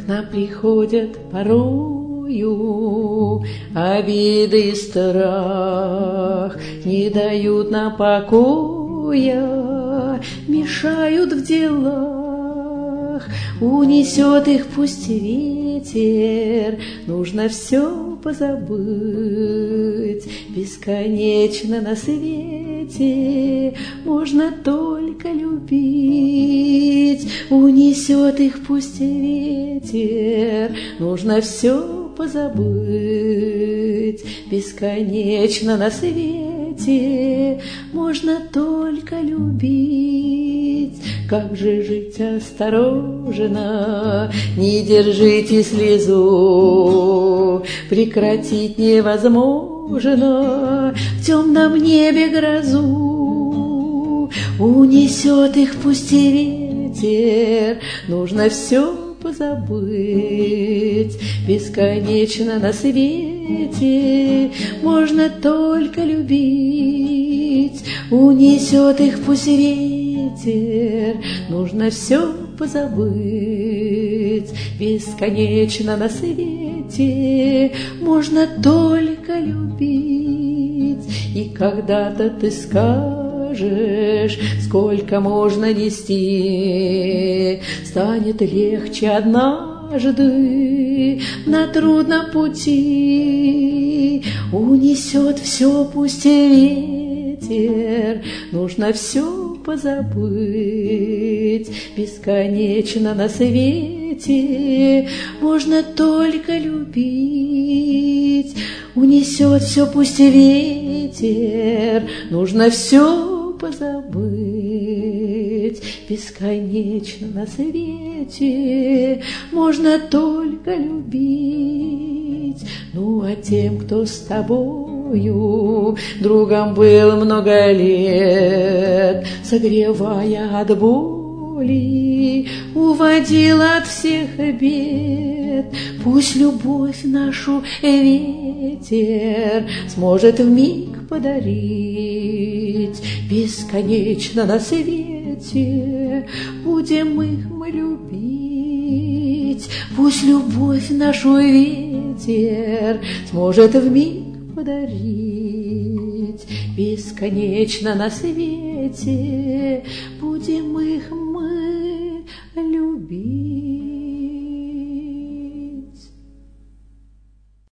нам приходят порою, обиды и страх не дают нам покоя, мешают в делах, унесет их пусть ветер, нужно все позабыть. Бесконечно на свете можно только любить, унесет их пусть ветер, нужно все позабыть. Бесконечно на свете можно только любить. Как же жить осторожно, не держите слезу, прекратить невозможно в темном небе грозу. Унесет их пусть и ветер, нужно все позабыть. Бесконечно на свете можно только любить, унесет их пусть ветер, нужно все позабыть. Бесконечно на свете можно только любить. И когда-то ты скажешь, сколько можно нести, станет легче однажды на трудном пути. Унесет все пусть ветер, нужно все позабыть. Бесконечно на свете можно только любить. Унесет все пусть ветер, нужно все позабыть. Бесконечно на свете можно только любить. Ну, а тем, кто с тобою другом был много лет, согревая от боли, уводил от всех бед, пусть любовь нашу ветер сможет вмиг подарить. Бесконечно на свете будем их мы любить, пусть любовь нашу ветер сможет вмиг подарить. Бесконечно на свете будем их мы любить.